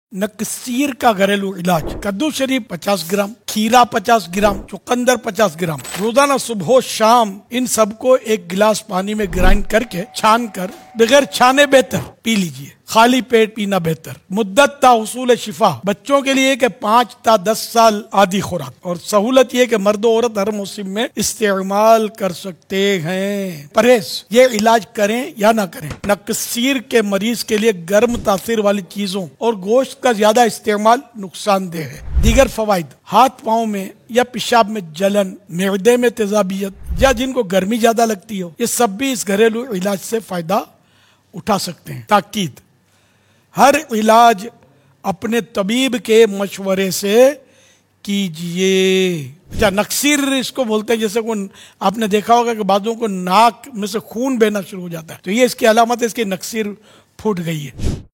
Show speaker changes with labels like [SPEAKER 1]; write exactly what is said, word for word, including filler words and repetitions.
[SPEAKER 1] नकसीर का घरेलू इलाज। कद्दू शरीफ पचास ग्राम, खीरा पचास ग्राम, चुकंदर पचास ग्राम। रोजाना सुबह शाम इन सबको एक गिलास पानी में ग्राइंड करके छान कर बगैर छाने बेहतर पी लीजिए। खाली पेट पीना बेहतर। मुद्दत ता हुसूल शिफा, बच्चों के लिए कि पाँच ता दस साल आदि खुराक, और सहूलत ये कि मर्द औरत हर मौसम में इस्तेमाल कर सकते हैं। परहेज, ये इलाज करें या ना करें। नकसीर के मरीज के लिए गर्म तासीर वाली चीजों और गोश्त का ज्यादा इस्तेमाल नुकसानदेह है। दीगर फवाइद, हाथ पाँव में या पेशाब में जलन, मेदे में तेजाबियत या जिनको गर्मी ज्यादा लगती हो, ये सब भी इस घरेलू इलाज से फायदा उठा सकते हैं। ताकीद, हर इलाज अपने तबीब के मशवरे से कीजिए। अच्छा, नकसीर इसको बोलते हैं, जैसे कोई आपने देखा होगा कि बादों को नाक में से खून बहना शुरू हो जाता है, तो ये इसकी अलामत है, इसकी नकसीर फूट गई है।